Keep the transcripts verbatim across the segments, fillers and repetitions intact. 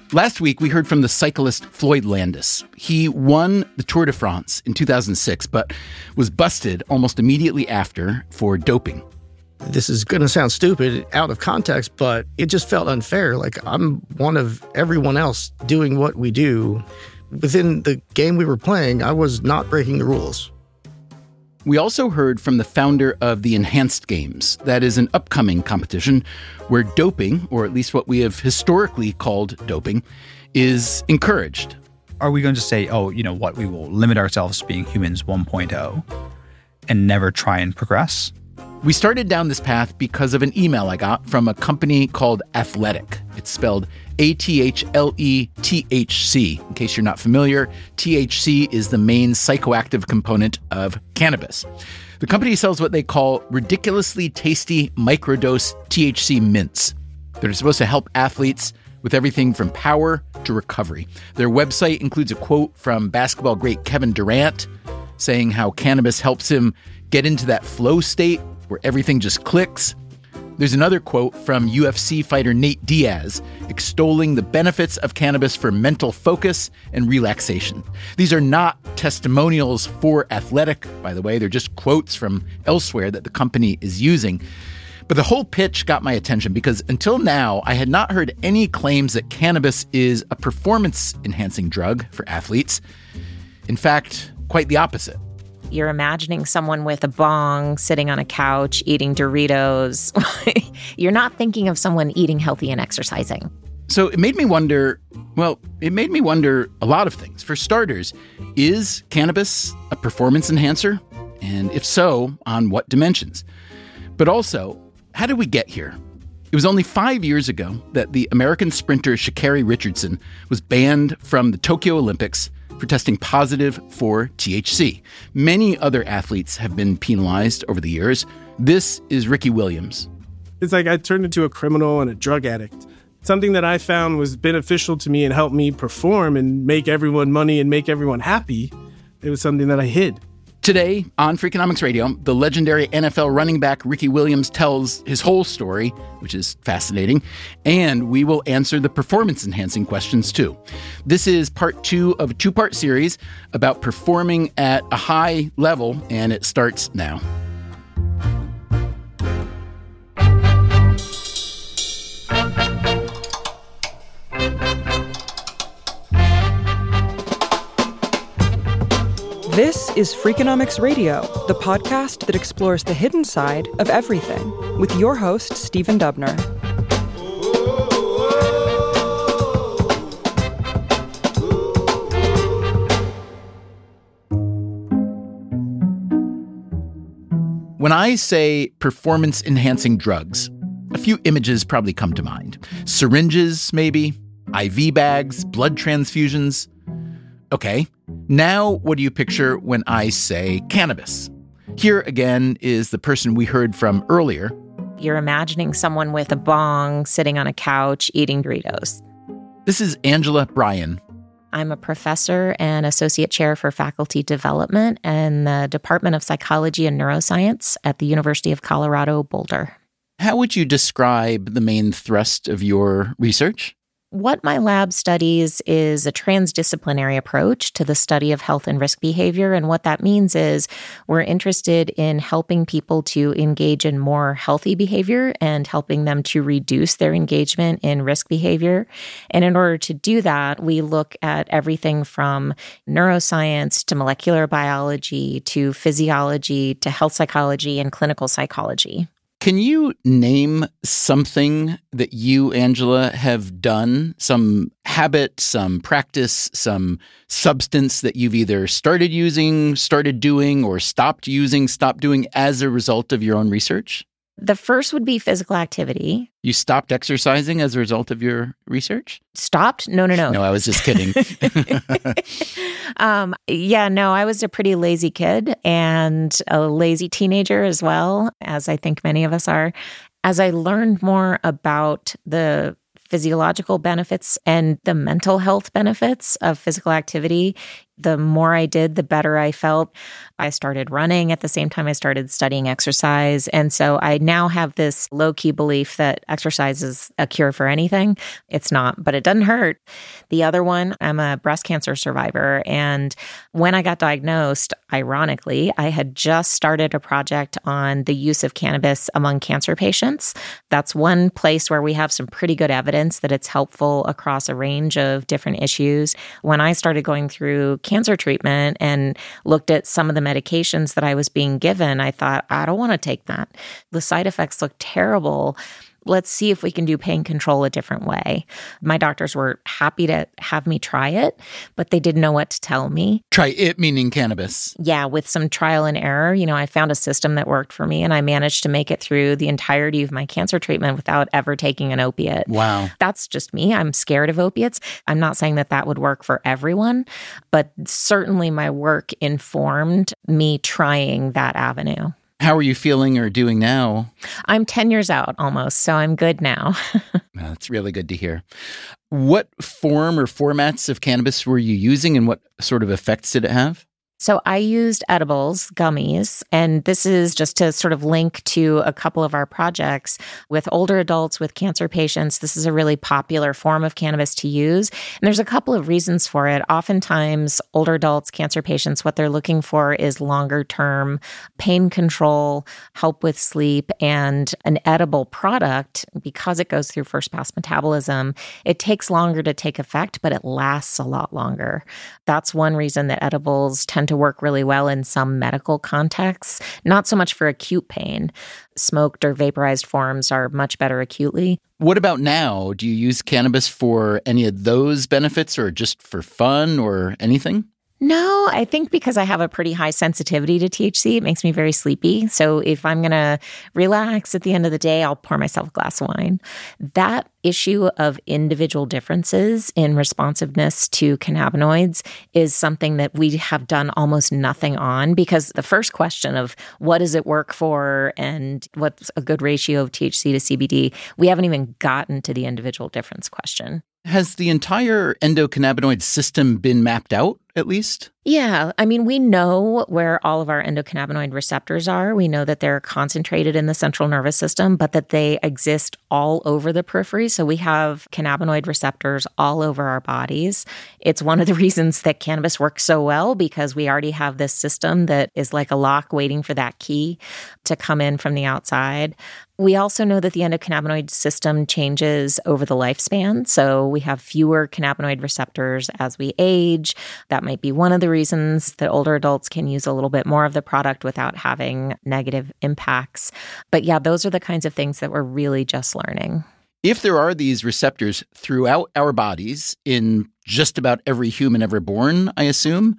Last week, we heard from the cyclist Floyd Landis. He won the Tour de France in two thousand six, but was busted almost immediately after for doping. This is going to sound stupid out of context, but it just felt unfair. Like, I'm one of everyone else doing what we do. Within the game we were playing, I was not breaking the rules. We also heard from the founder of the Enhanced Games. That is an upcoming competition where doping, or at least what we have historically called doping, is encouraged. Are we going to say, oh, you know what, we will limit ourselves to being humans one point oh and never try and progress? We started down this path because of an email I got from a company called Athletic. It's spelled A T H L E T H C. In case you're not familiar, T H C is the main psychoactive component of cannabis. The company sells what they call ridiculously tasty microdose T H C mints that are supposed to help athletes with everything from power to recovery. Their website includes a quote from basketball great Kevin Durant saying how cannabis helps him get into that flow state where everything just clicks. There's another quote from U F C fighter Nate Diaz extolling the benefits of cannabis for mental focus and relaxation. These are not testimonials for Athletic, by the way. They're just quotes from elsewhere that the company is using. But the whole pitch got my attention because until now, I had not heard any claims that cannabis is a performance-enhancing drug for athletes. In fact, quite the opposite. You're imagining someone with a bong sitting on a couch eating Doritos. You're not thinking of someone eating healthy and exercising. So it made me wonder, well, it made me wonder a lot of things. For starters, is cannabis a performance enhancer? And if so, on what dimensions? But also, how did we get here? It was only five years ago that the American sprinter Sha'Carri Richardson was banned from the Tokyo Olympics for testing positive for T H C. Many other athletes have been penalized over the years. This is Ricky Williams. It's like I turned into a criminal and a drug addict. Something that I found was beneficial to me and helped me perform and make everyone money and make everyone happy. It was something that I hid. Today on Freakonomics Radio, the legendary N F L running back Ricky Williams tells his whole story, which is fascinating, and we will answer the performance-enhancing questions too. This is part two of a two-part series about performing at a high level, and it starts now. This is Freakonomics Radio, the podcast that explores the hidden side of everything, with your host, Stephen Dubner. When I say performance-enhancing drugs, a few images probably come to mind. Syringes, maybe, I V bags, blood transfusions. Okay, now what do you picture when I say cannabis? Here again is the person we heard from earlier. You're imagining someone with a bong sitting on a couch eating Doritos. This is Angela Bryan. I'm a professor and associate chair for faculty development in the Department of Psychology and Neuroscience at the University of Colorado, Boulder. How would you describe the main thrust of your research? What my lab studies is a transdisciplinary approach to the study of health and risk behavior. And what that means is we're interested in helping people to engage in more healthy behavior and helping them to reduce their engagement in risk behavior. And in order to do that, we look at everything from neuroscience to molecular biology to physiology to health psychology and clinical psychology. Can you name something that you, Angela, have done, some habit, some practice, some substance that you've either started using, started doing, or stopped using, stopped doing as a result of your own research? The first would be physical activity. You stopped exercising as a result of your research? Stopped? No, no, no. No, I was just kidding. um, yeah, no, I was a pretty lazy kid and a lazy teenager as well, as I think many of us are. As I learned more about the physiological benefits and the mental health benefits of physical activity, The more I did, the better I felt. I started running at the same time I started studying exercise. And so I now have this low-key belief that exercise is a cure for anything. It's not, but it doesn't hurt. The other one, I'm a breast cancer survivor. And when I got diagnosed, ironically, I had just started a project on the use of cannabis among cancer patients. That's one place where we have some pretty good evidence that it's helpful across a range of different issues. When I started going through cancer treatment and looked at some of the medications that I was being given, I thought, I don't want to take that. The side effects look terrible. Let's see if we can do pain control a different way. My doctors were happy to have me try it, but they didn't know what to tell me. Try it meaning cannabis. Yeah, with some trial and error, you know, I found a system that worked for me and I managed to make it through the entirety of my cancer treatment without ever taking an opiate. Wow. That's just me. I'm scared of opiates. I'm not saying that that would work for everyone, but certainly my work informed me trying that avenue. How are you feeling or doing now? I'm ten years out almost, so I'm good now. That's really good to hear. What form or formats of cannabis were you using and what sort of effects did it have? So I used edibles, gummies, and this is just to sort of link to a couple of our projects with older adults, with cancer patients. This is a really popular form of cannabis to use. And there's a couple of reasons for it. Oftentimes, older adults, cancer patients, what they're looking for is longer term pain control, help with sleep, and an edible product, because it goes through first pass metabolism, it takes longer to take effect, but it lasts a lot longer. That's one reason that edibles tend to work really well in some medical contexts, not so much for acute pain. Smoked or vaporized forms are much better acutely. What about now? Do you use cannabis for any of those benefits or just for fun or anything? No, I think because I have a pretty high sensitivity to T H C, it makes me very sleepy. So if I'm going to relax at the end of the day, I'll pour myself a glass of wine. That issue of individual differences in responsiveness to cannabinoids is something that we have done almost nothing on, because the first question of what does it work for and what's a good ratio of T H C to C B D, we haven't even gotten to the individual difference question. Has the entire endocannabinoid system been mapped out, at least? Yeah. I mean, we know where all of our endocannabinoid receptors are. We know that they're concentrated in the central nervous system, but that they exist all over the periphery. So we have cannabinoid receptors all over our bodies. It's one of the reasons that cannabis works so well, because we already have this system that is like a lock waiting for that key to come in from the outside. We also know that the endocannabinoid system changes over the lifespan. So we have fewer cannabinoid receptors as we age. That might be one of the reasons that older adults can use a little bit more of the product without having negative impacts. But yeah, those are the kinds of things that we're really just learning. If there are these receptors throughout our bodies in just about every human ever born, I assume,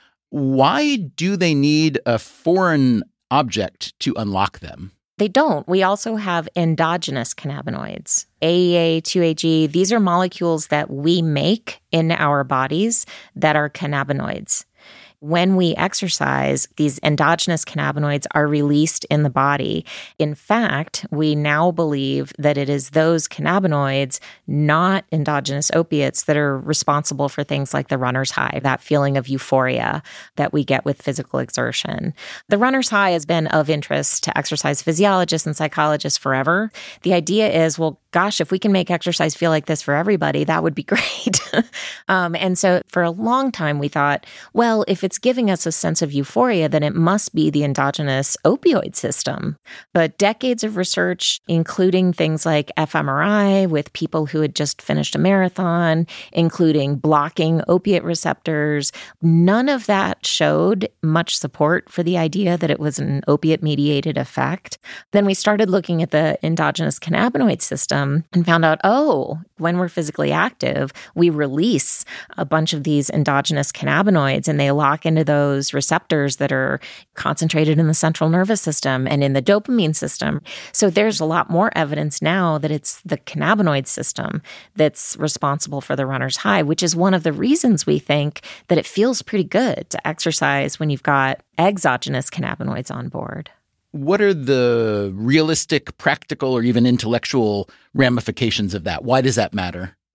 why do they need a foreign object to unlock them? They don't. We also have endogenous cannabinoids. A E A, two A G, these are molecules that we make in our bodies that are cannabinoids. When we exercise, these endogenous cannabinoids are released in the body. In fact, we now believe that it is those cannabinoids, not endogenous opiates, that are responsible for things like the runner's high, that feeling of euphoria that we get with physical exertion. The runner's high has been of interest to exercise physiologists and psychologists forever. The idea is, well, gosh, if we can make exercise feel like this for everybody, that would be great. um, and so for a long time, we thought, well, if it's giving us a sense of euphoria, then it must be the endogenous opioid system. But decades of research, including things like fMRI with people who had just finished a marathon, including blocking opiate receptors, none of that showed much support for the idea that it was an opiate-mediated effect. Then we started looking at the endogenous cannabinoid system and found out, oh, when we're physically active, we release a bunch of these endogenous cannabinoids and they lock into those receptors that are concentrated in the central nervous system and in the dopamine system. So there's a lot more evidence now that it's the cannabinoid system that's responsible for the runner's high, which is one of the reasons we think that it feels pretty good to exercise when you've got exogenous cannabinoids on board. What are the realistic, practical, or even intellectual ramifications of that? Why does that matter?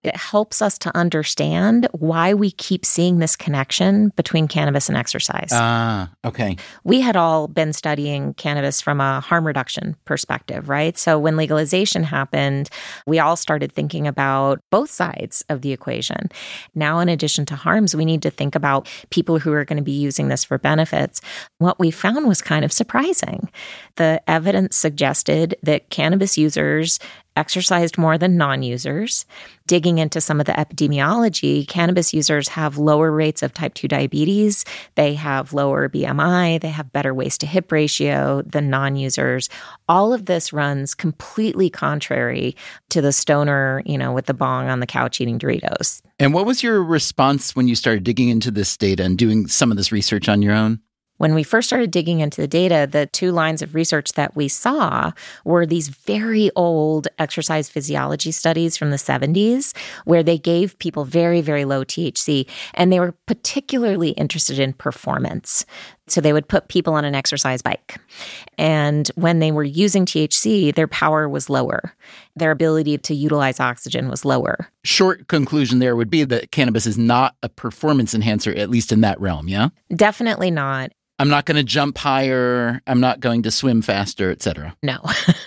It helps us to understand why we keep seeing this connection between cannabis and exercise. Ah, okay. We had all been studying cannabis from a harm reduction perspective, right? So when legalization happened, we all started thinking about both sides of the equation. Now, in addition to harms, we need to think about people who are going to be using this for benefits. What we found was kind of surprising. The evidence suggested that cannabis users exercised more than non-users. Digging into some of the epidemiology, cannabis users have lower rates of type two diabetes, they have lower B M I, they have better waist-to-hip ratio than non-users. All of this runs completely contrary to the stoner, you know, with the bong on the couch eating Doritos. And what was your response when you started digging into this data and doing some of this research on your own? When we first started digging into the data, the two lines of research that we saw were these very old exercise physiology studies from the seventies, where they gave people very, very low T H C, and they were particularly interested in performance. So they would put people on an exercise bike. And when they were using T H C, their power was lower. Their ability to utilize oxygen was lower. Short conclusion there would be that cannabis is not a performance enhancer, at least in that realm, yeah? Definitely not. I'm not going to jump higher. I'm not going to swim faster, et cetera. No.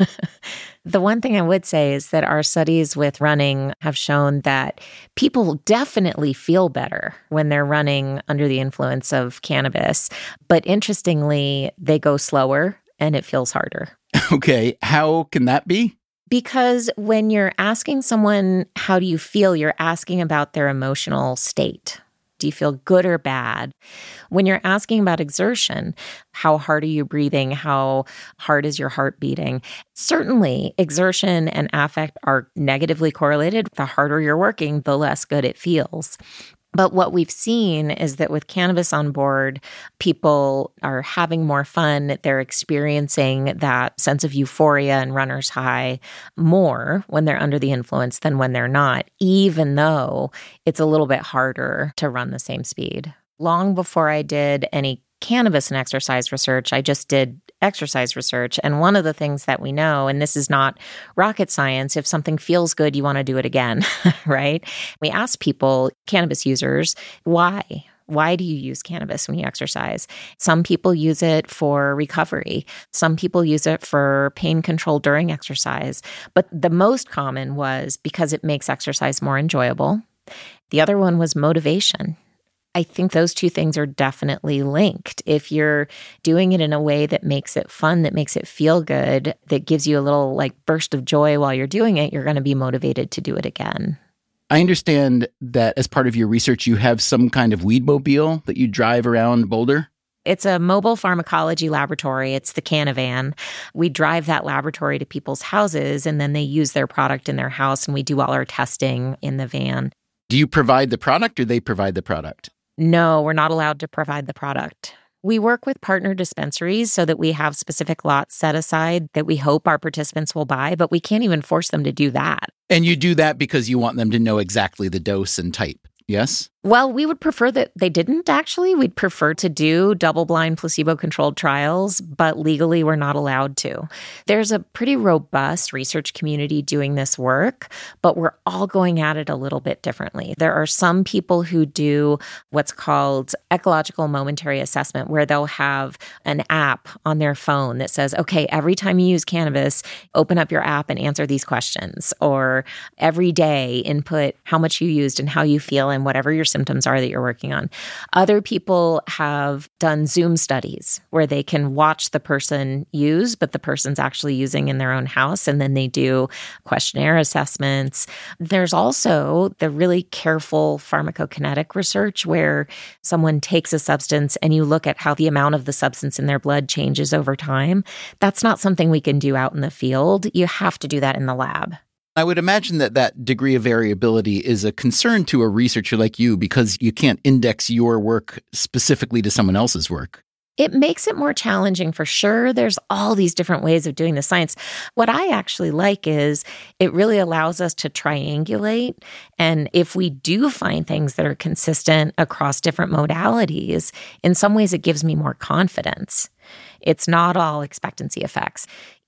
The one thing I would say is that our studies with running have shown that people definitely feel better when they're running under the influence of cannabis. But interestingly, they go slower and it feels harder. Okay. How can that be? Because when you're asking someone, how do you feel, you're asking about their emotional state. Do you feel good or bad? When you're asking about exertion, how hard are you breathing? How hard is your heart beating? Certainly, exertion and affect are negatively correlated. The harder you're working, the less good it feels. But what we've seen is that with cannabis on board, people are having more fun. They're experiencing that sense of euphoria and runner's high more when they're under the influence than when they're not, even though it's a little bit harder to run the same speed. Long before I did any cannabis and exercise research, I just did exercise research. And one of the things that we know, and this is not rocket science, if something feels good, you want to do it again, right? We ask people, cannabis users, why? Why do you use cannabis when you exercise? Some people use it for recovery. Some people use it for pain control during exercise. But the most common was because it makes exercise more enjoyable. The other one was motivation. I think those two things are definitely linked. If you're doing it in a way that makes it fun, that makes it feel good, that gives you a little like burst of joy while you're doing it, you're going to be motivated to do it again. I understand that as part of your research, you have some kind of weedmobile that you drive around Boulder. It's a mobile pharmacology laboratory. It's the Canavan. We drive that laboratory to people's houses, and then they use their product in their house, and we do all our testing in the van. Do you provide the product or they provide the product? No, we're not allowed to provide the product. We work with partner dispensaries so that we have specific lots set aside that we hope our participants will buy, but we can't even force them to do that. And you do that because you want them to know exactly the dose and type, yes? Well, we would prefer that they didn't, actually. We'd prefer to do double-blind, placebo-controlled trials, but legally we're not allowed to. There's a pretty robust research community doing this work, but we're all going at it a little bit differently. There are some people who do what's called ecological momentary assessment, where they'll have an app on their phone that says, okay, every time you use cannabis, open up your app and answer these questions, or every day input how much you used and how you feel and whatever your symptoms are that you're working on. Other people have done Zoom studies where they can watch the person use, but the person's actually using in their own house, and then they do questionnaire assessments. There's also the really careful pharmacokinetic research where someone takes a substance and you look at how the amount of the substance in their blood changes over time. That's not something we can do out in the field. You have to do that in the lab. I would imagine that that degree of variability is a concern to a researcher like you because you can't index your work specifically to someone else's work. It makes it more challenging for sure. There's all these different ways of doing the science. What I actually like is it really allows us to triangulate. And if we do find things that are consistent across different modalities, in some ways it gives me more confidence. It's not all expectancy effects.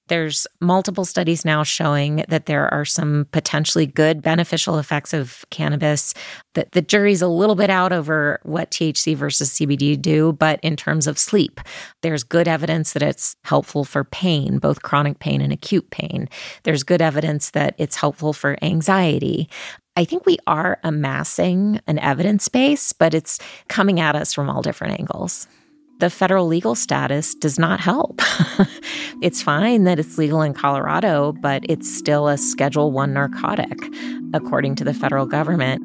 There's multiple studies now showing that there are some potentially good beneficial effects of cannabis. That the jury's a little bit out over what T H C versus C B D do, but in terms of sleep, there's good evidence that it's helpful for pain, both chronic pain and acute pain. There's good evidence that it's helpful for anxiety. I think we are amassing an evidence base, but it's coming at us from all different angles. The federal legal status does not help. It's fine that it's legal in Colorado, but it's still a Schedule One narcotic, according to the federal government.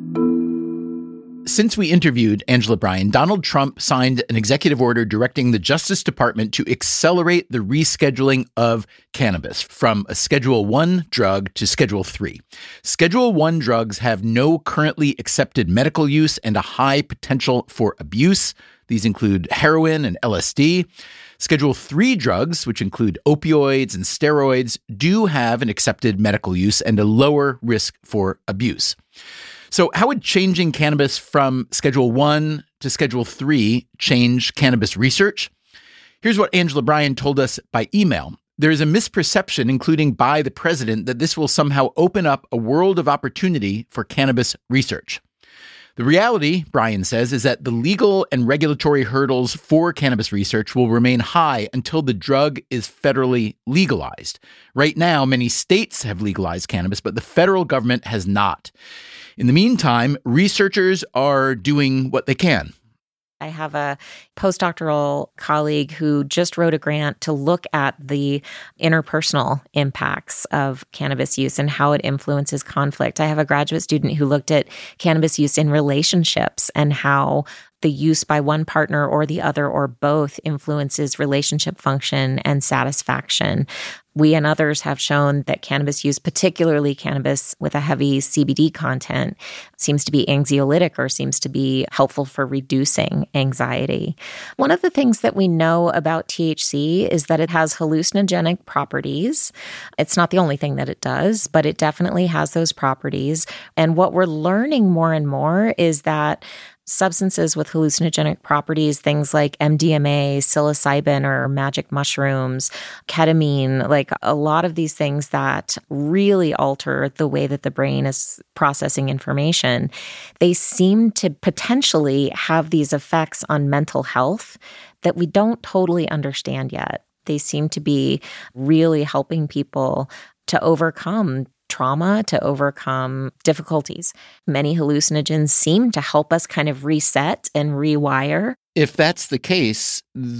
Since we interviewed Angela Bryan, Donald Trump signed an executive order directing the Justice Department to accelerate the rescheduling of cannabis from a Schedule One drug to Schedule Three. Schedule One drugs have no currently accepted medical use and a high potential for abuse. These include heroin and L S D. Schedule three drugs, which include opioids and steroids, do have an accepted medical use and a lower risk for abuse. So how would changing cannabis from Schedule one to Schedule three change cannabis research? Here's what Angela Bryan told us by email. There is a misperception, including by the president, that this will somehow open up a world of opportunity for cannabis research. The reality, Bryan says, is that the legal and regulatory hurdles for cannabis research will remain high until the drug is federally legalized. Right now, many states have legalized cannabis, but the federal government has not. In the meantime, researchers are doing what they can. I have a postdoctoral colleague who just wrote a grant to look at the interpersonal impacts of cannabis use and how it influences conflict. I have a graduate student who looked at cannabis use in relationships and how the use by one partner or the other or both influences relationship function and satisfaction. We and others have shown that cannabis use, particularly cannabis with a heavy C B D content, seems to be anxiolytic or seems to be helpful for reducing anxiety. One of the things that we know about T H C is that it has hallucinogenic properties. It's not the only thing that it does, but it definitely has those properties. And what we're learning more and more is that substances with hallucinogenic properties, things like M D M A, psilocybin or magic mushrooms, ketamine, like a lot of these things that really alter the way that the brain is processing information, they seem to potentially have these effects on mental health that we don't totally understand yet. They seem to be really helping people to overcome trauma, to overcome difficulties. Many hallucinogens seem to help us kind of reset and rewire. If that's the case,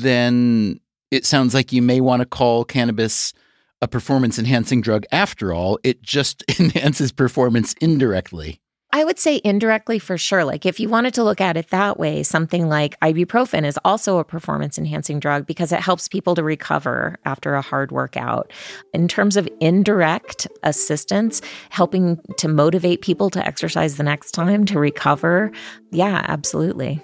then it sounds like you may want to call cannabis a performance-enhancing drug after all. It just enhances performance indirectly. I would say indirectly for sure. Like if you wanted to look at it that way, something like ibuprofen is also a performance-enhancing drug because it helps people to recover after a hard workout. In terms of indirect assistance, helping to motivate people to exercise the next time to recover, yeah, absolutely.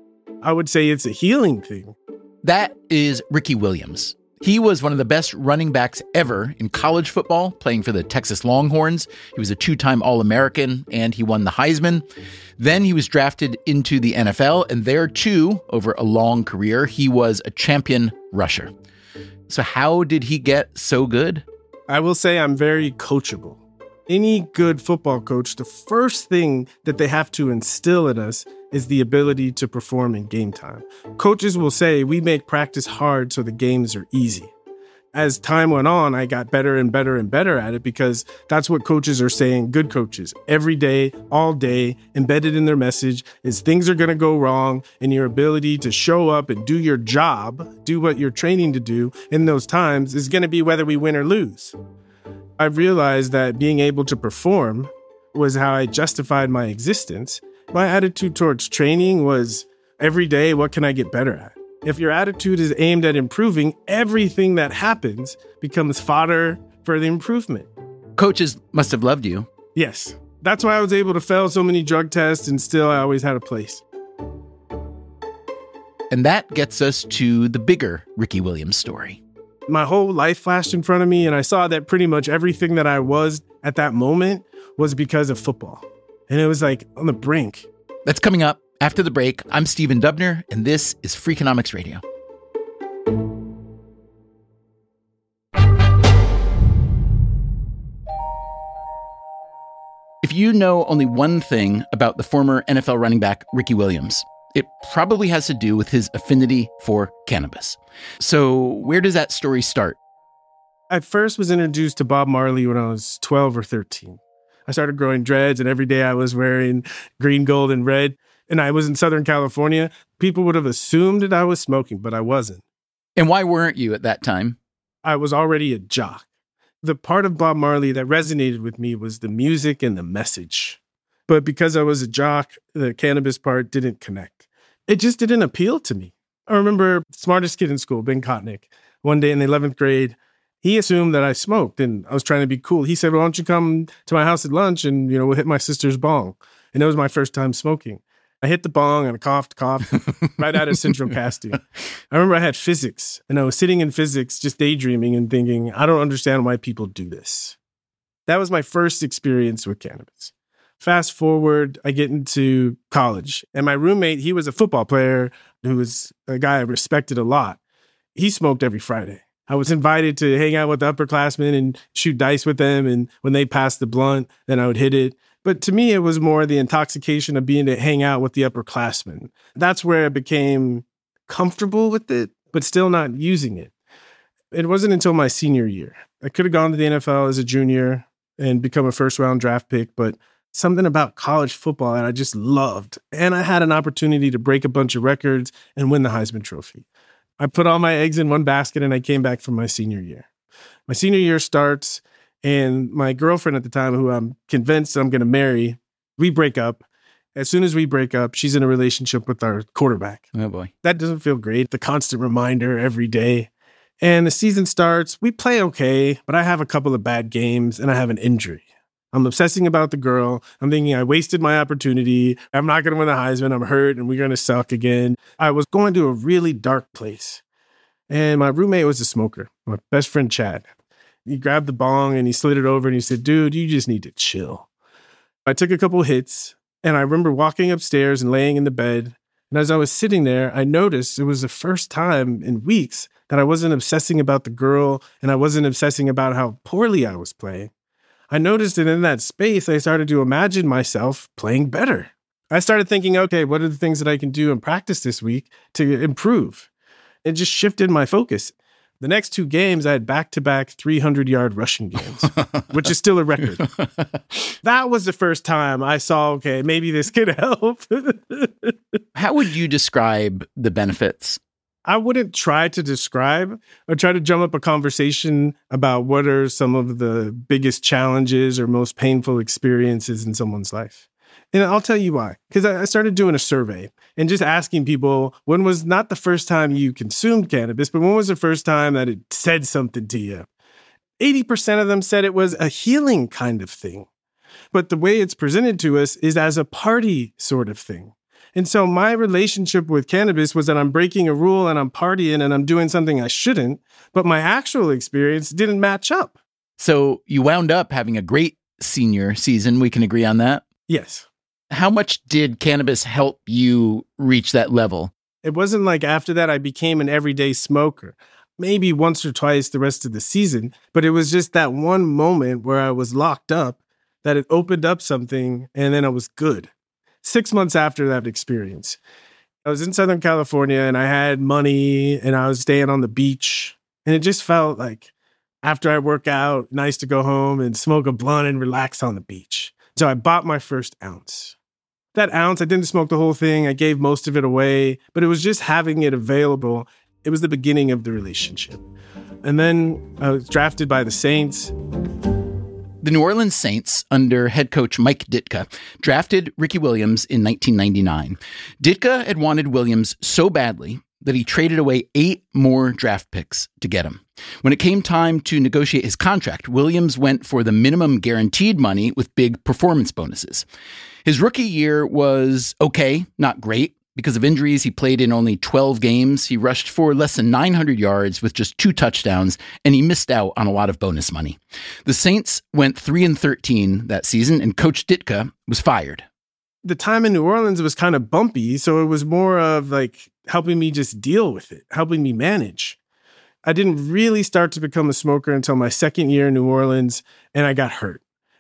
I would say it's a healing thing. That is Ricky Williams. He was one of the best running backs ever in college football, playing for the Texas Longhorns. He was a two-time All-American, and he won the Heisman. Then he was drafted into the N F L, and there, too, over a long career, he was a champion rusher. So how did he get so good? I will say I'm very coachable. Any good football coach, the first thing that they have to instill in us is the ability to perform in game time. Coaches will say, we make practice hard so the games are easy. As time went on, I got better and better and better at it because that's what coaches are saying, good coaches. Every day, all day, embedded in their message is things are going to go wrong, and your ability to show up and do your job, do what you're training to do in those times is going to be whether we win or lose. I realized that being able to perform was how I justified my existence. My attitude towards training was every day, what can I get better at? If your attitude is aimed at improving, everything that happens becomes fodder for the improvement. Coaches must have loved you. Yes. That's why I was able to fail so many drug tests and still I always had a place. And that gets us to the bigger Ricky Williams story. My whole life flashed in front of me, and I saw that pretty much everything that I was at that moment was because of football. And it was like on the brink. That's coming up after the break. I'm Stephen Dubner, and this is Freakonomics Radio. If you know only one thing about the former N F L running back Ricky Williams, it probably has to do with his affinity for cannabis. So where does that story start? I first was introduced to Bob Marley when I was twelve or thirteen. I started growing dreads, and every day I was wearing green, gold, and red. And I was in Southern California. People would have assumed that I was smoking, but I wasn't. And why weren't you at that time? I was already a jock. The part of Bob Marley that resonated with me was the music and the message. But because I was a jock, the cannabis part didn't connect. It just didn't appeal to me. I remember the smartest kid in school, Ben Kotnick, one day in the eleventh grade, he assumed that I smoked and I was trying to be cool. He said, well, why don't you come to my house at lunch and, you know, we'll hit my sister's bong. And that was my first time smoking. I hit the bong and I coughed, coughed right out of central casting. I remember I had physics and I was sitting in physics just daydreaming and thinking, I don't understand why people do this. That was my first experience with cannabis. Fast forward, I get into college and my roommate, he was a football player who was a guy I respected a lot. He smoked every Friday. I was invited to hang out with the upperclassmen and shoot dice with them. And when they passed the blunt, then I would hit it. But to me, it was more the intoxication of being to hang out with the upperclassmen. That's where I became comfortable with it, but still not using it. It wasn't until my senior year. I could have gone to the N F L as a junior and become a first round draft pick, but something about college football that I just loved. And I had an opportunity to break a bunch of records and win the Heisman Trophy. I put all my eggs in one basket and I came back for my senior year. My senior year starts and my girlfriend at the time, who I'm convinced I'm going to marry, we break up. As soon as we break up, she's in a relationship with our quarterback. Oh, boy. That doesn't feel great. The constant reminder every day. And the season starts. We play okay, but I have a couple of bad games and I have an injury. I'm obsessing about the girl. I'm thinking I wasted my opportunity. I'm not going to win the Heisman. I'm hurt and we're going to suck again. I was going to a really dark place. And my roommate was a smoker, my best friend, Chad. He grabbed the bong and he slid it over and he said, dude, you just need to chill. I took a couple hits and I remember walking upstairs and laying in the bed. And as I was sitting there, I noticed it was the first time in weeks that I wasn't obsessing about the girl and I wasn't obsessing about how poorly I was playing. I noticed that in that space, I started to imagine myself playing better. I started thinking, okay, what are the things that I can do and practice this week to improve? It just shifted my focus. The next two games, I had back-to-back three hundred yard rushing games, which is still a record. That was the first time I saw, okay, maybe this could help. How would you describe the benefits? I wouldn't try to describe or try to drum up a conversation about what are some of the biggest challenges or most painful experiences in someone's life. And I'll tell you why. Because I started doing a survey and just asking people, when was not the first time you consumed cannabis, but when was the first time that it said something to you? eighty percent of them said it was a healing kind of thing. But the way it's presented to us is as a party sort of thing. And so my relationship with cannabis was that I'm breaking a rule and I'm partying and I'm doing something I shouldn't, but my actual experience didn't match up. So you wound up having a great senior season. We can agree on that? Yes. How much did cannabis help you reach that level? It wasn't like after that I became an everyday smoker. Maybe once or twice the rest of the season, but it was just that one moment where I was locked up that it opened up something and then I was good. Six months after that experience, I was in Southern California and I had money and I was staying on the beach. And it just felt like after I work out, nice to go home and smoke a blunt and relax on the beach. So I bought my first ounce. That ounce, I didn't smoke the whole thing. I gave most of it away, but it was just having it available. It was the beginning of the relationship. And then I was drafted by the Saints. The New Orleans Saints, under head coach Mike Ditka, drafted Ricky Williams in nineteen ninety-nine. Ditka had wanted Williams so badly that he traded away eight more draft picks to get him. When it came time to negotiate his contract, Williams went for the minimum guaranteed money with big performance bonuses. His rookie year was okay, not great. Because of injuries, he played in only twelve games. He rushed for less than nine hundred yards with just two touchdowns, and he missed out on a lot of bonus money. The Saints went three and thirteen that season, and Coach Ditka was fired. The time in New Orleans was kind of bumpy, so it was more of like helping me just deal with it, helping me manage. I didn't really start to become a smoker until my second year in New Orleans, and I got hurt.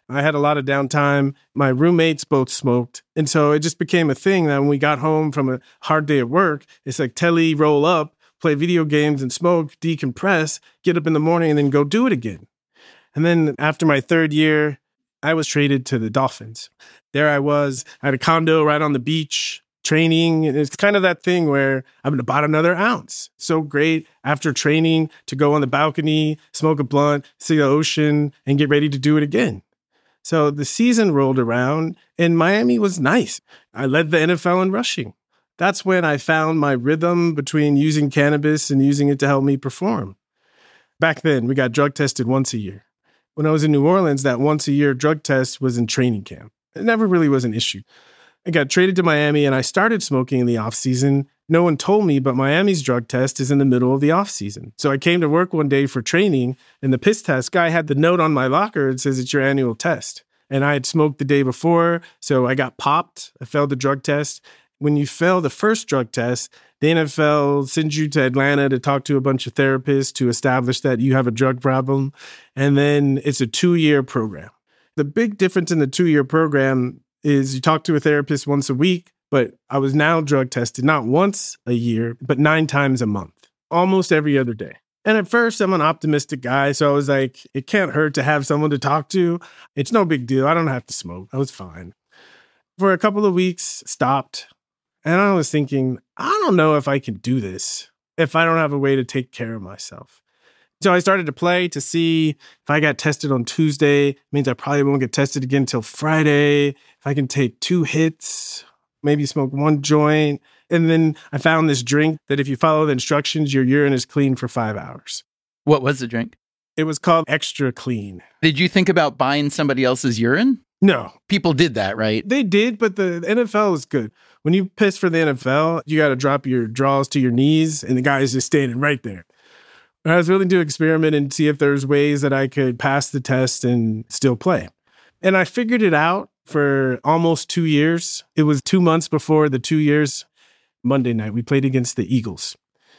I had a lot of downtime. My roommates both smoked. And so it just became a thing that when we got home from a hard day at work, it's like telly, roll up, play video games and smoke, decompress, get up in the morning and then go do it again. And then after my third year, I was traded to the Dolphins. There I was, I had a condo right on the beach, training. And it's kind of that thing where I'm going to buy another ounce. So great after training to go on the balcony, smoke a blunt, see the ocean, and get ready to do it again. So the season rolled around and Miami was nice. I led the N F L in rushing. That's when I found my rhythm between using cannabis and using it to help me perform. Back then, we got drug tested once a year. When I was in New Orleans, that once a year drug test was in training camp. It never really was an issue. I got traded to Miami and I started smoking in the off season. No one told me, but Miami's drug test is in the middle of the off season. So I came to work one day for training and the piss test guy had the note on my locker that says it's your annual test. And I had smoked the day before, so I got popped. I failed the drug test. When you fail the first drug test, the N F L sends you to Atlanta to talk to a bunch of therapists to establish that you have a drug problem. And then it's a two-year program. The big difference in the two-year program is you talk to a therapist once a week, but I was now drug tested not once a year, but nine times a month, almost every other day. And at first, I'm an optimistic guy, so I was like, it can't hurt to have someone to talk to. It's no big deal. I don't have to smoke. I was fine. For a couple of weeks, stopped. And I was thinking, I don't know if I can do this if I don't have a way to take care of myself. So I started to play to see if I got tested on Tuesday, it means I probably won't get tested again until Friday. If I can take two hits, maybe smoke one joint. And then I found this drink that if you follow the instructions, your urine is clean for five hours. What was the drink? It was called Extra Clean. Did you think about buying somebody else's urine? No. People did that, right? They did, but the N F L is good. When you piss for the N F L, you got to drop your drawers to your knees, and the guy is just standing right there. And I was willing to experiment and see if there's ways that I could pass the test and still play. And I figured it out for almost two years. It was two months before the two years. Monday night, we played against the Eagles.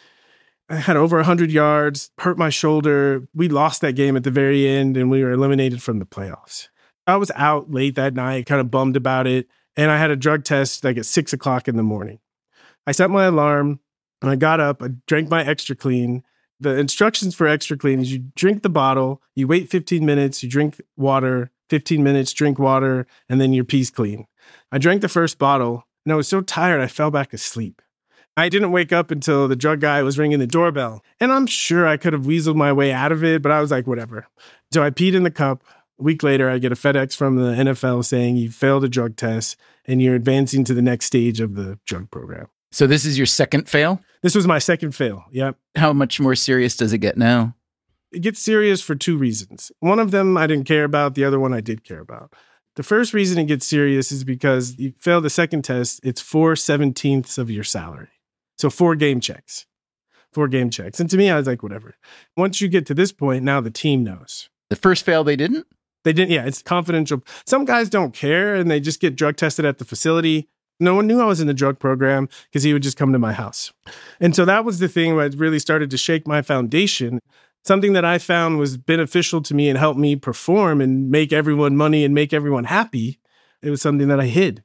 I had over one hundred yards, hurt my shoulder. We lost that game at the very end, and we were eliminated from the playoffs. I was out late that night, kind of bummed about it, and I had a drug test like at six o'clock in the morning. I set my alarm, and I got up, I drank my Extra Clean. The instructions for Extra Clean is you drink the bottle, you wait fifteen minutes, you drink water, fifteen minutes, drink water, and then your pee's clean. I drank the first bottle, and I was so tired I fell back asleep. I didn't wake up until the drug guy was ringing the doorbell, and I'm sure I could have weaseled my way out of it, but I was like, whatever. So I peed in the cup. A week later, I get a FedEx from the N F L saying you failed a drug test and you're advancing to the next stage of the drug program. So this is your second fail? This was my second fail, yep. How much more serious does it get now? It gets serious for two reasons. One of them I didn't care about, the other one I did care about. The first reason it gets serious is because you fail the second test, it's four seventeenths of your salary. So four game checks. Four game checks. And to me, I was like, whatever. Once you get to this point, now the team knows. The first fail, they didn't? They didn't, yeah, it's confidential. Some guys don't care and they just get drug tested at the facility. No one knew I was in the drug program because he would just come to my house. And so that was the thing that really started to shake my foundation. Something that I found was beneficial to me and helped me perform and make everyone money and make everyone happy. It was something that I hid.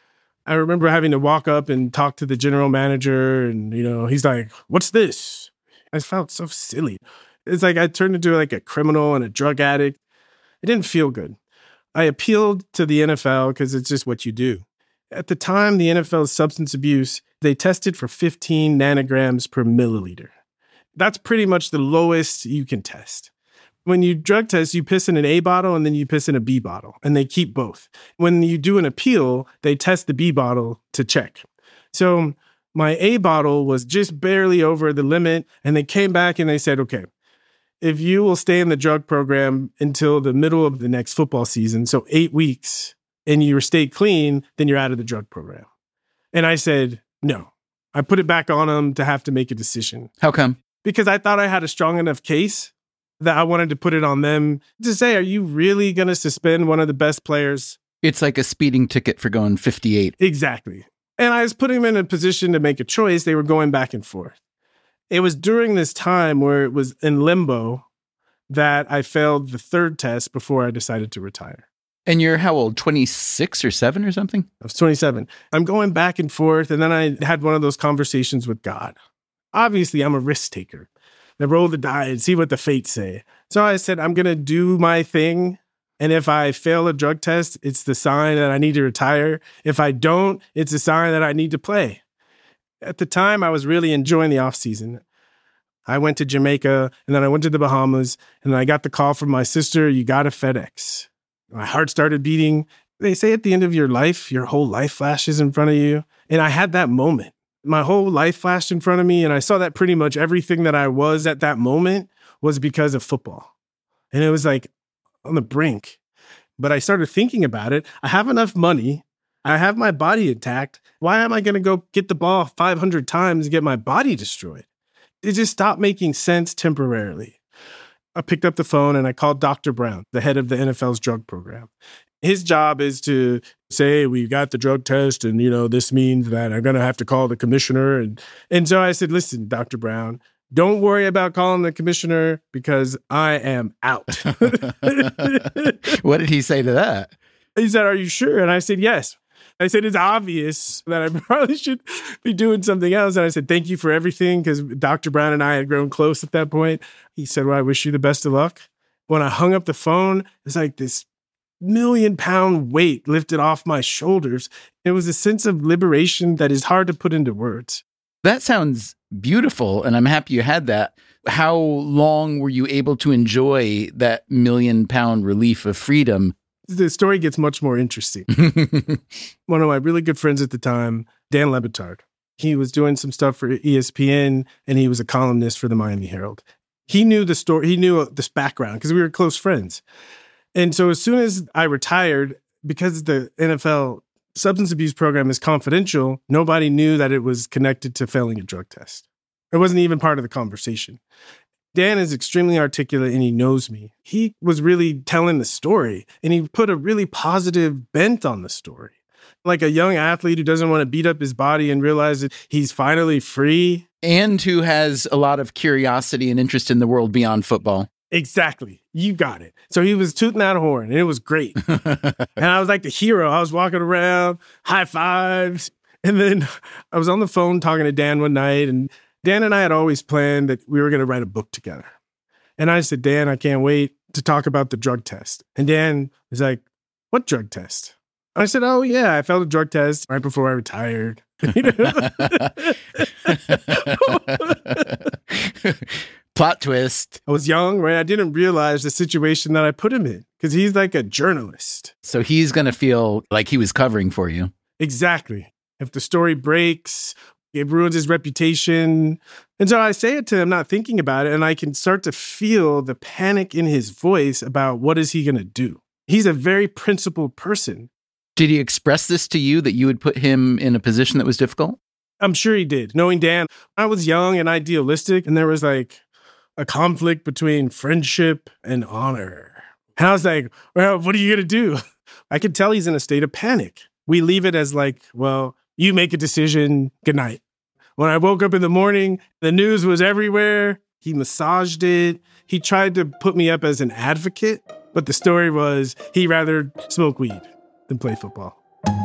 I remember having to walk up and talk to the general manager and, you know, he's like, what's this? I felt so silly. It's like I turned into like a criminal and a drug addict. It didn't feel good. I appealed to the N F L because it's just what you do. At the time, the N F L's substance abuse, they tested for fifteen nanograms per milliliter. That's pretty much the lowest you can test. When you drug test, you piss in an A bottle and then you piss in a B bottle, and they keep both. When you do an appeal, they test the B bottle to check. So my A bottle was just barely over the limit, and they came back and they said, okay, if you will stay in the drug program until the middle of the next football season, so eight weeks, and you stay clean, then you're out of the drug program. And I said, no. I put it back on them to have to make a decision. How come? Because I thought I had a strong enough case that I wanted to put it on them to say, are you really going to suspend one of the best players? It's like a speeding ticket for going fifty-eight. Exactly. And I was putting them in a position to make a choice. They were going back and forth. It was during this time where it was in limbo that I failed the third test before I decided to retire. And you're how old? twenty-six or seven or something? I was twenty-seven. I'm going back and forth. And then I had one of those conversations with God. Obviously, I'm a risk taker. I roll the die and see what the fates say. So I said, I'm going to do my thing. And if I fail a drug test, it's the sign that I need to retire. If I don't, it's a sign that I need to play. At the time, I was really enjoying the off season. I went to Jamaica, and then I went to the Bahamas, and then I got the call from my sister, you got a FedEx. My heart started beating. They say at the end of your life, your whole life flashes in front of you. And I had that moment. My whole life flashed in front of me, and I saw that pretty much everything that I was at that moment was because of football. And it was like on the brink. But I started thinking about it. I have enough money. I have my body intact. Why am I going to go get the ball five hundred times and get my body destroyed? It just stopped making sense temporarily. I picked up the phone and I called Doctor Brown, the head of the N F L's drug program. His job is to say, we got the drug test and, you know, this means that I'm going to have to call the commissioner. And, and so I said, listen, Doctor Brown, don't worry about calling the commissioner because I am out. What did he say to that? He said, are you sure? And I said, yes. I said, it's obvious that I probably should be doing something else. And I said, thank you for everything, because Doctor Brown and I had grown close at that point. He said, well, I wish you the best of luck. When I hung up the phone, it's like this million pound weight lifted off my shoulders. It was a sense of liberation that is hard to put into words. That sounds beautiful, and I'm happy you had that. How long were you able to enjoy that million pound relief of freedom? The story gets much more interesting. One of my really good friends at the time, Dan Le Batard, he was doing some stuff for E S P N, and he was a columnist for the Miami Herald. He knew the story. He knew this background because we were close friends. And so as soon as I retired, because the N F L substance abuse program is confidential, nobody knew that it was connected to failing a drug test. It wasn't even part of the conversation. Dan is extremely articulate and he knows me. He was really telling the story and he put a really positive bent on the story. Like a young athlete who doesn't want to beat up his body and realize that he's finally free. And who has a lot of curiosity and interest in the world beyond football. Exactly. You got it. So he was tooting that horn and it was great. And I was like the hero. I was walking around, high fives. And then I was on the phone talking to Dan one night, and Dan and I had always planned that we were going to write a book together. And I said, Dan, I can't wait to talk about the drug test. And Dan was like, what drug test? I said, oh, yeah, I failed a drug test right before I retired. Plot twist. I was young, right? I didn't realize the situation that I put him in because he's like a journalist. So he's going to feel like he was covering for you. Exactly. If the story breaks, it ruins his reputation. And so I say it to him, not thinking about it, and I can start to feel the panic in his voice about what is he going to do. He's a very principled person. Did he express this to you, that you would put him in a position that was difficult? I'm sure he did. Knowing Dan, I was young and idealistic, and there was like a conflict between friendship and honor. And I was like, well, what are you going to do? I could tell he's in a state of panic. We leave it as like, well, you make a decision, good night. When I woke up in the morning, the news was everywhere. He massaged it. He tried to put me up as an advocate, but the story was he'd rather smoke weed than play football.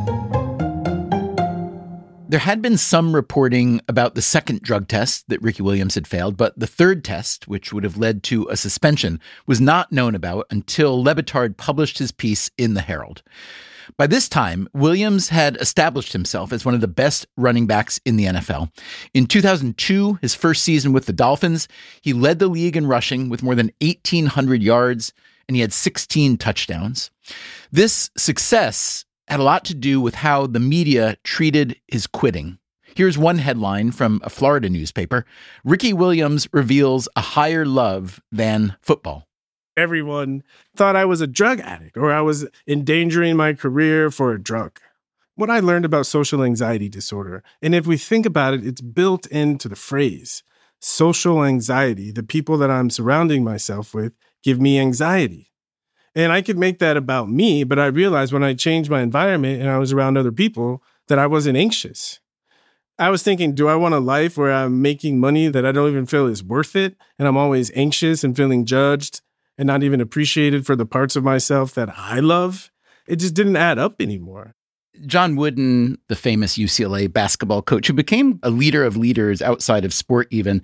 There had been some reporting about the second drug test that Ricky Williams had failed, but the third test, which would have led to a suspension, was not known about until Le Batard published his piece in the Herald. By this time, Williams had established himself as one of the best running backs in the N F L. In two thousand two, his first season with the Dolphins, he led the league in rushing with more than eighteen hundred yards, and he had sixteen touchdowns. This success had a lot to do with how the media treated his quitting. Here's one headline from a Florida newspaper. Ricky Williams reveals a higher love than football. Everyone thought I was a drug addict or I was endangering my career for a drug. What I learned about social anxiety disorder, and if we think about it, it's built into the phrase, social anxiety. The people that I'm surrounding myself with give me anxiety. And I could make that about me, but I realized when I changed my environment and I was around other people that I wasn't anxious. I was thinking, do I want a life where I'm making money that I don't even feel is worth it? And I'm always anxious and feeling judged and not even appreciated for the parts of myself that I love? it just didn't add up anymore. John Wooden, the famous U C L A basketball coach who became a leader of leaders outside of sport even,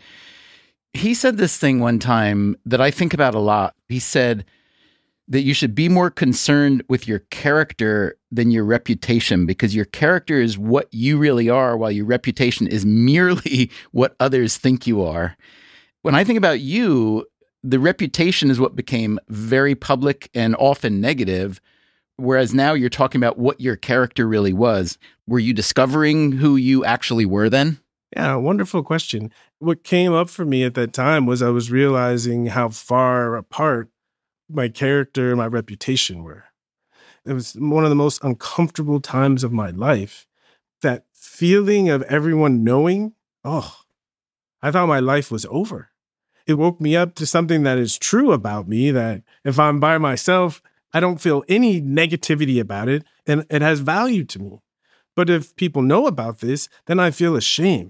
he said this thing one time that I think about a lot. He said that you should be more concerned with your character than your reputation, because your character is what you really are, while your reputation is merely what others think you are. When I think about you, the reputation is what became very public and often negative, whereas now you're talking about what your character really was. Were you discovering who you actually were then? Yeah, wonderful question. What came up for me at that time was I was realizing how far apart my character and my reputation were. It was one of the most uncomfortable times of my life. That feeling of everyone knowing, oh, I thought my life was over. It woke me up to something that is true about me, that if I'm by myself, I don't feel any negativity about it, and it has value to me. But if people know about this, then I feel ashamed.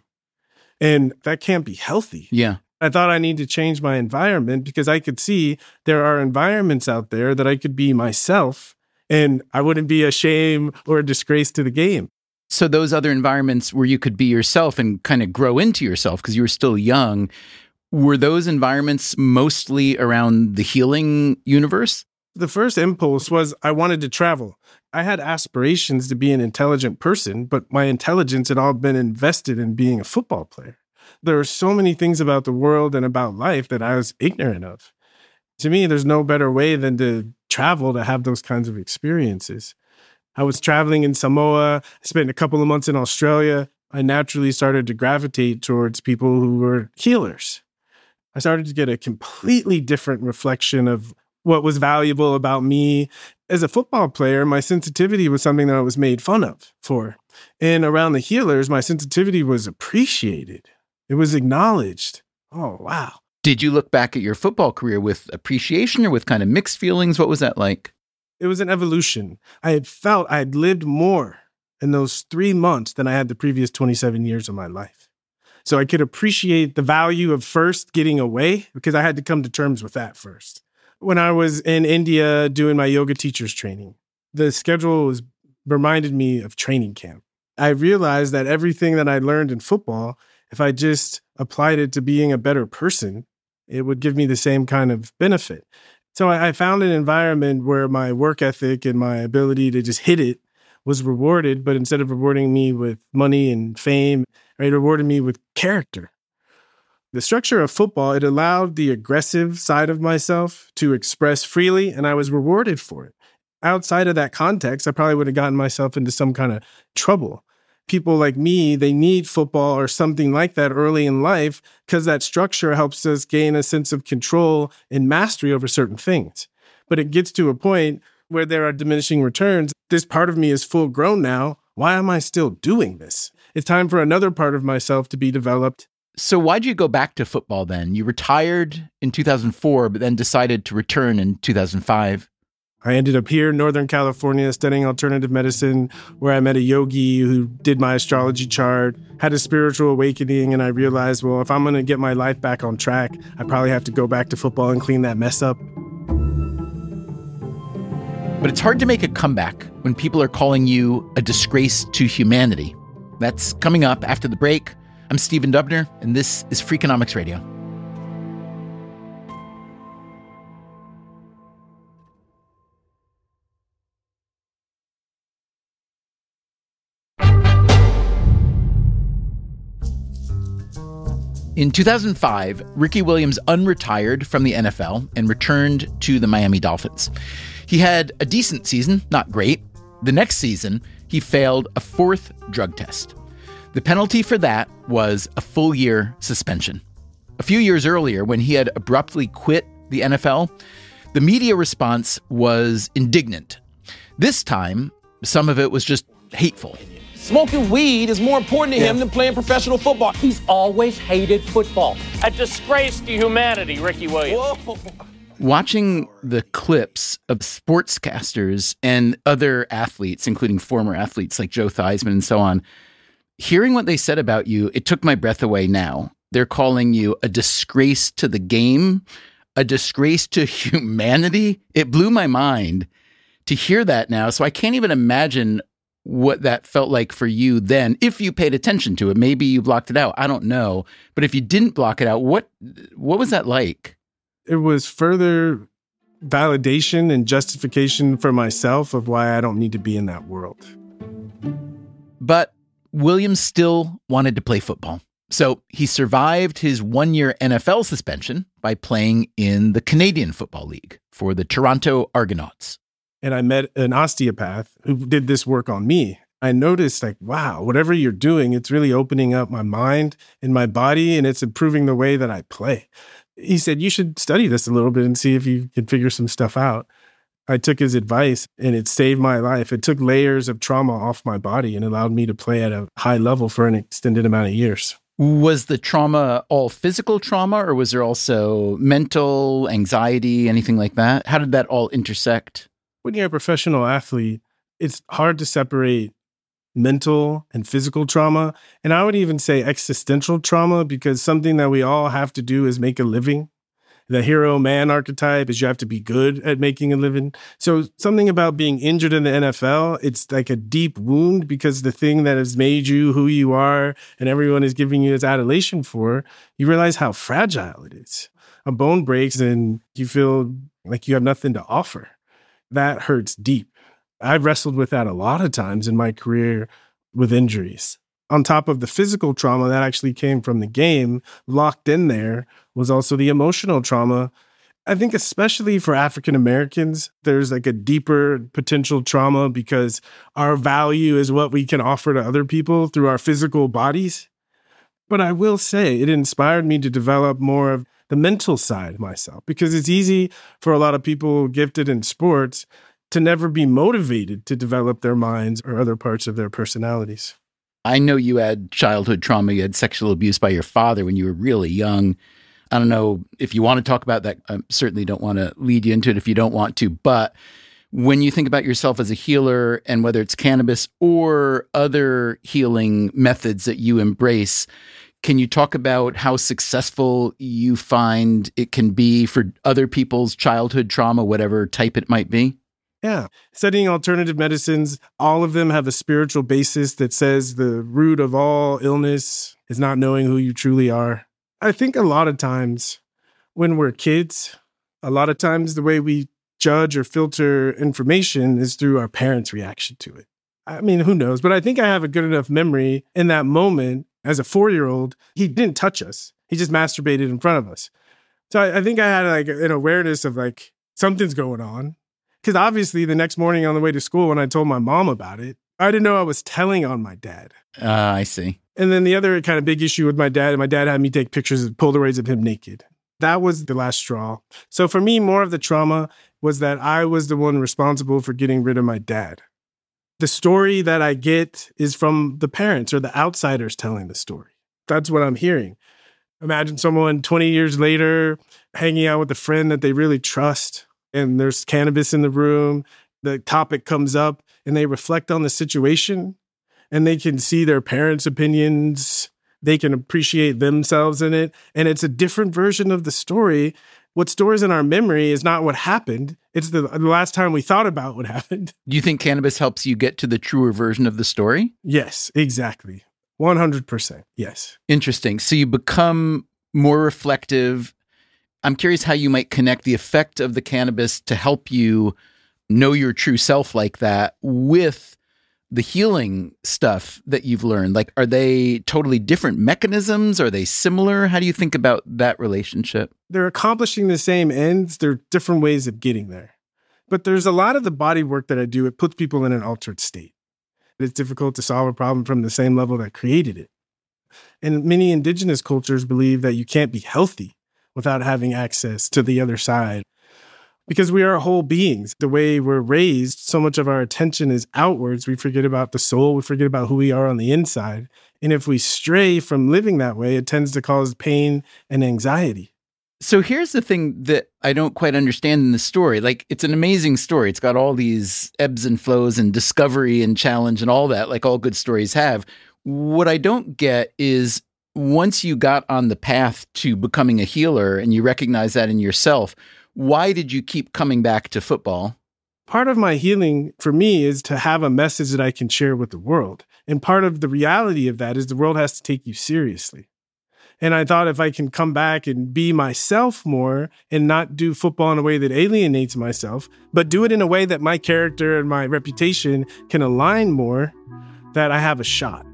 And that can't be healthy. Yeah. I thought I need to change my environment, because I could see there are environments out there that I could be myself and I wouldn't be a shame or a disgrace to the game. So those other environments where you could be yourself and kind of grow into yourself because you were still young, were those environments mostly around the healing universe? The first impulse was I wanted to travel. I had aspirations to be an intelligent person, but my intelligence had all been invested in being a football player. There are so many things about the world and about life that I was ignorant of. To me, there's no better way than to travel to have those kinds of experiences. I was traveling in Samoa. I spent a couple of months in Australia. I naturally started to gravitate towards people who were healers. I started to get a completely different reflection of what was valuable about me. As a football player, my sensitivity was something that I was made fun of for. And around the healers, my sensitivity was appreciated. It was acknowledged. Oh, wow. Did you look back at your football career with appreciation or with kind of mixed feelings? What was that like? It was an evolution. I had felt I had lived more in those three months than I had the previous twenty-seven years of my life. So I could appreciate the value of first getting away, because I had to come to terms with that first. When I was in India doing my yoga teacher's training, the schedule was reminded me of training camp. I realized that everything that I learned in football, if I just applied it to being a better person, it would give me the same kind of benefit. So I, I found an environment where my work ethic and my ability to just hit it was rewarded, but instead of rewarding me with money and fame, it rewarded me with character. The structure of football, it allowed the aggressive side of myself to express freely, and I was rewarded for it. Outside of that context, I probably would have gotten myself into some kind of trouble. People like me, they need football or something like that early in life, because that structure helps us gain a sense of control and mastery over certain things. But it gets to a point where there are diminishing returns. This part of me is full grown now. Why am I still doing this? It's time for another part of myself to be developed. So why'd you go back to football then? You retired in two thousand four, but then decided to return in two thousand five. I ended up here in Northern California studying alternative medicine, where I met a yogi who did my astrology chart, had a spiritual awakening, and I realized, well, if I'm going to get my life back on track, I probably have to go back to football and clean that mess up. But it's hard to make a comeback when people are calling you a disgrace to humanity. That's coming up after the break. I'm Stephen Dubner, and this is Freakonomics Radio. In two thousand five, Ricky Williams unretired from the N F L and returned to the Miami Dolphins. He had a decent season, not great. The next season, he failed a fourth drug test. The penalty for that was a full year suspension. A few years earlier, when he had abruptly quit the N F L, the media response was indignant. This time, some of it was just hateful. Smoking weed is more important to yeah. him than playing professional football. He's always hated football. A disgrace to humanity, Ricky Williams. Whoa. Watching the clips of sportscasters and other athletes, including former athletes like Joe Theismann and so on, hearing what they said about you, it took my breath away now. They're calling you a disgrace to the game, a disgrace to humanity. It blew my mind to hear that now. So I can't even imagine what that felt like for you then, if you paid attention to it. Maybe you blocked it out. I don't know. But if you didn't block it out, what what was that like? It was further validation and justification for myself of why I don't need to be in that world. But Williams still wanted to play football. So he survived his one-year N F L suspension by playing in the Canadian Football League for the Toronto Argonauts. And I met an osteopath who did this work on me. I noticed, like, wow, whatever you're doing, it's really opening up my mind and my body, and it's improving the way that I play. He said, you should study this a little bit and see if you can figure some stuff out. I took his advice, and it saved my life. It took layers of trauma off my body and allowed me to play at a high level for an extended amount of years. Was the trauma all physical trauma, or was there also mental, anxiety, anything like that? How did that all intersect? When you're a professional athlete, it's hard to separate mental and physical trauma. And I would even say existential trauma, because something that we all have to do is make a living. The hero man archetype is you have to be good at making a living. So something about being injured in the N F L, it's like a deep wound, because the thing that has made you who you are and everyone is giving you its adulation for, you realize how fragile it is. A bone breaks and you feel like you have nothing to offer. That hurts deep. I've wrestled with that a lot of times in my career with injuries. On top of the physical trauma that actually came from the game, locked in there was also the emotional trauma. I think especially for African Americans, there's like a deeper potential trauma because our value is what we can offer to other people through our physical bodies. But I will say it inspired me to develop more of the mental side of myself, because it's easy for a lot of people gifted in sports to never be motivated to develop their minds or other parts of their personalities. I know you had childhood trauma. You had sexual abuse by your father when you were really young. I don't know if you want to talk about that. I certainly don't want to lead you into it if you don't want to. But when you think about yourself as a healer, and whether it's cannabis or other healing methods that you embrace, can you talk about how successful you find it can be for other people's childhood trauma, whatever type it might be? Yeah. Studying alternative medicines, all of them have a spiritual basis that says the root of all illness is not knowing who you truly are. I think a lot of times when we're kids, a lot of times the way we judge or filter information is through our parents' reaction to it. I mean, who knows? But I think I have a good enough memory in that moment. As a four-year-old, he didn't touch us. He just masturbated in front of us. So I, I think I had like an awareness of like, something's going on. Because obviously the next morning on the way to school, when I told my mom about it, I didn't know I was telling on my dad. Uh, I see. And then the other kind of big issue with my dad, my dad had me take pictures of Polaroids of him naked. That was the last straw. So for me, more of the trauma was that I was the one responsible for getting rid of my dad. The story that I get is from the parents or the outsiders telling the story. That's what I'm hearing. Imagine someone twenty years later hanging out with a friend that they really trust, and there's cannabis in the room. The topic comes up and they reflect on the situation, and they can see their parents' opinions. They can appreciate themselves in it. And it's a different version of the story. What stores in our memory is not what happened. It's the, the last time we thought about what happened. Do you think cannabis helps you get to the truer version of the story? Yes, exactly. one hundred percent. Yes. Interesting. So you become more reflective. I'm curious how you might connect the effect of the cannabis to help you know your true self like that with the healing stuff that you've learned. Like, are they totally different mechanisms? Are they similar? How do you think about that relationship? They're accomplishing the same ends. They're different ways of getting there. But there's a lot of the body work that I do. It puts people in an altered state. It's difficult to solve a problem from the same level that created it. And many indigenous cultures believe that you can't be healthy without having access to the other side. Because we are whole beings. The way we're raised, so much of our attention is outwards. We forget about the soul. We forget about who we are on the inside. And if we stray from living that way, it tends to cause pain and anxiety. So here's the thing that I don't quite understand in the story. Like, it's an amazing story. It's got all these ebbs and flows and discovery and challenge and all that, like all good stories have. What I don't get is once you got on the path to becoming a healer and you recognize that in yourself, why did you keep coming back to football? Part of my healing for me is to have a message that I can share with the world. And part of the reality of that is the world has to take you seriously. And I thought if I can come back and be myself more and not do football in a way that alienates myself, but do it in a way that my character and my reputation can align more, that I have a shot.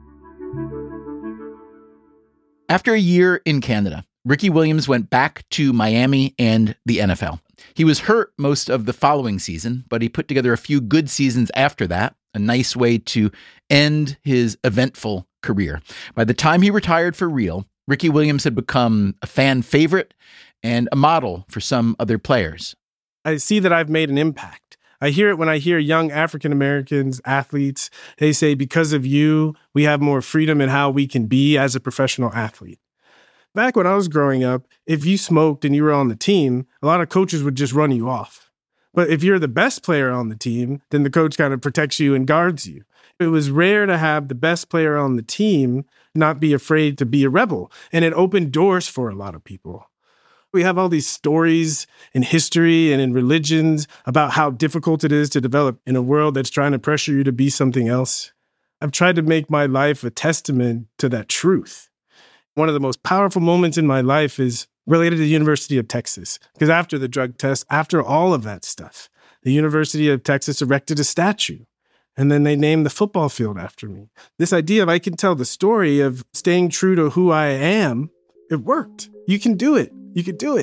After a year in Canada, Ricky Williams went back to Miami and the N F L. He was hurt most of the following season, but he put together a few good seasons after that, a nice way to end his eventful career. By the time he retired for real, Ricky Williams had become a fan favorite and a model for some other players. I see that I've made an impact. I hear it when I hear young African Americans, athletes, they say, because of you, we have more freedom in how we can be as a professional athlete. Back when I was growing up, if you smoked and you were on the team, a lot of coaches would just run you off. But if you're the best player on the team, then the coach kind of protects you and guards you. It was rare to have the best player on the team not be afraid to be a rebel. And it opened doors for a lot of people. We have all these stories in history and in religions about how difficult it is to develop in a world that's trying to pressure you to be something else. I've tried to make my life a testament to that truth. One of the most powerful moments in my life is related to the University of Texas. Because after the drug test, after all of that stuff, the University of Texas erected a statue. And then they named the football field after me. This idea of I can tell the story of staying true to who I am, it worked. You can do it. You could do it.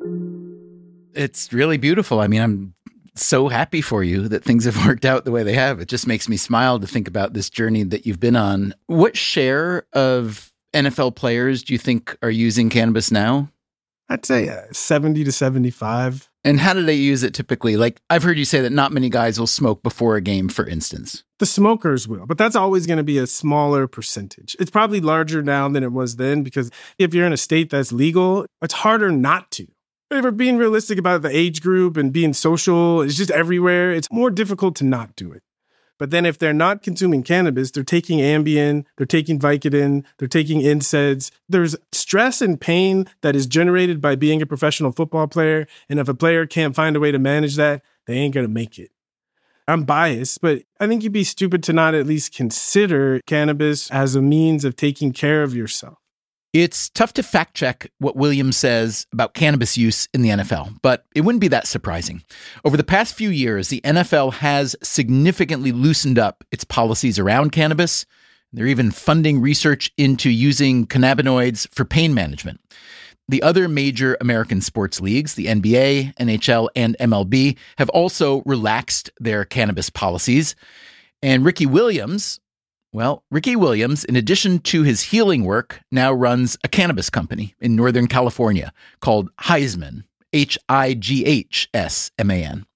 It's really beautiful. I mean, I'm so happy for you that things have worked out the way they have. It just makes me smile to think about this journey that you've been on. What share of N F L players do you think are using cannabis now? I'd say uh, seventy to seventy-five. And how do they use it typically? Like, I've heard you say that not many guys will smoke before a game, for instance. The smokers will, but that's always going to be a smaller percentage. It's probably larger now than it was then, because if you're in a state that's legal, it's harder not to. If we're being realistic about the age group and being social, it's just everywhere. It's more difficult to not do it. But then if they're not consuming cannabis, they're taking Ambien, they're taking Vicodin, they're taking N SAIDs. There's stress and pain that is generated by being a professional football player. And if a player can't find a way to manage that, they ain't going to make it. I'm biased, but I think you'd be stupid to not at least consider cannabis as a means of taking care of yourself. It's tough to fact check what Williams says about cannabis use in the N F L, but it wouldn't be that surprising. Over the past few years, the N F L has significantly loosened up its policies around cannabis. They're even funding research into using cannabinoids for pain management. The other major American sports leagues, the N B A, N H L, and M L B, have also relaxed their cannabis policies. And Ricky Williams, well, Ricky Williams, in addition to his healing work, now runs a cannabis company in Northern California called Highsman, H I G H S M A N.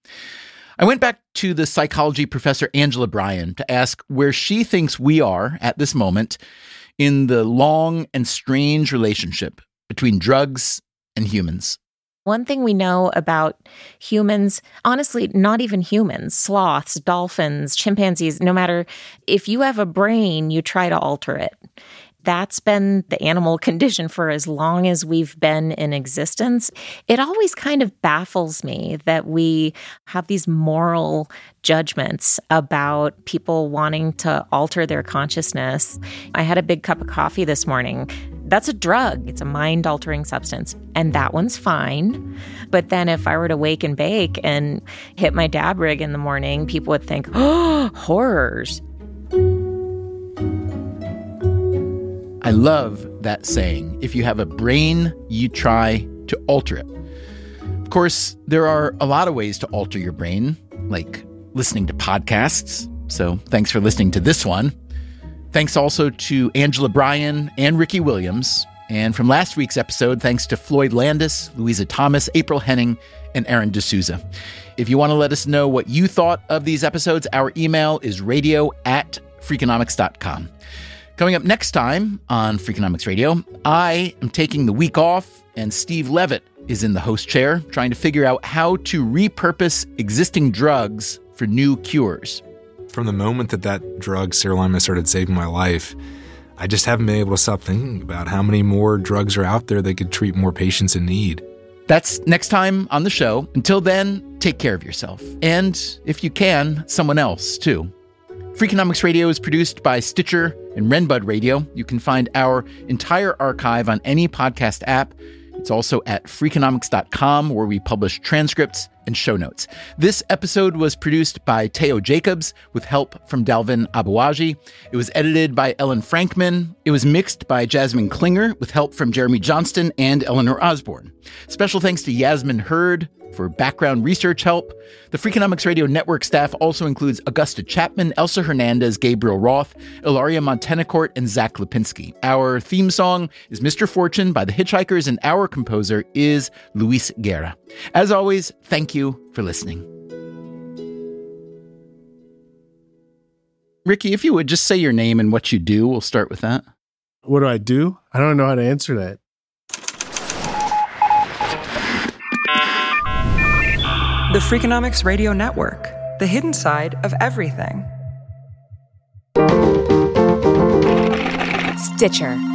I went back to the psychology professor Angela Bryan to ask where she thinks we are at this moment in the long and strange relationship between drugs and humans. One thing we know about humans, honestly, not even humans, sloths, dolphins, chimpanzees, no matter if you have a brain, you try to alter it. That's been the animal condition for as long as we've been in existence. It always kind of baffles me that we have these moral judgments about people wanting to alter their consciousness. I had a big cup of coffee this morning. That's a drug. It's a mind-altering substance. And that one's fine. But then if I were to wake and bake and hit my dab rig in the morning, people would think, oh, horrors. I love that saying. If you have a brain, you try to alter it. Of course, there are a lot of ways to alter your brain, like listening to podcasts. So thanks for listening to this one. Thanks also to Angela Bryan and Ricky Williams. And from last week's episode, thanks to Floyd Landis, Louisa Thomas, April Henning, and Aaron D'Souza. If you want to let us know what you thought of these episodes, our email is radio at freakonomics dot com. Coming up next time on Freakonomics Radio, I am taking the week off, and Steve Levitt is in the host chair trying to figure out how to repurpose existing drugs for new cures. From the moment that that drug, sirolimus, started saving my life, I just haven't been able to stop thinking about how many more drugs are out there that could treat more patients in need. That's next time on the show. Until then, take care of yourself. And if you can, someone else too. Freakonomics Radio is produced by Stitcher and Renbud Radio. You can find our entire archive on any podcast app. It's also at freakonomics dot com, where we publish transcripts and show notes. This episode was produced by Teo Jacobs with help from Dalvin Abuaji. It was edited by Ellen Frankman. It was mixed by Jasmine Klinger with help from Jeremy Johnston and Eleanor Osborne. Special thanks to Yasmin Hurd for background research help. The Freakonomics Radio Network staff also includes Augusta Chapman, Elsa Hernandez, Gabriel Roth, Ilaria Montenacourt, and Zach Lipinski. Our theme song is Mister Fortune by the Hitchhikers, and our composer is Luis Guerra. As always, thank you for listening. Ricky, if you would just say your name and what you do, we'll start with that. What do I do? I don't know how to answer that. The Freakonomics Radio Network, the hidden side of everything. Stitcher.